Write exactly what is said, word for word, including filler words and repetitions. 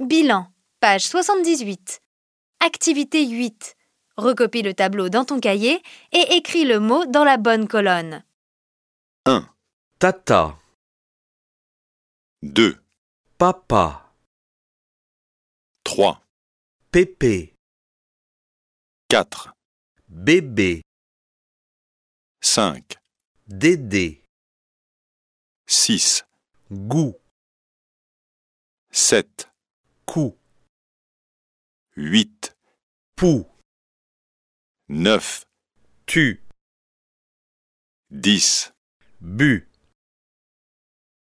Bilan, page soixante-dix-huit. Activité huit. Recopie le tableau dans ton cahier et écris le mot dans la bonne colonne. un. Tata, deux. papa, trois. pépé, quatre. bébé, cinq. dédé, six. goût, sept. cou, huit. pou, neuf. tu, dix. bu.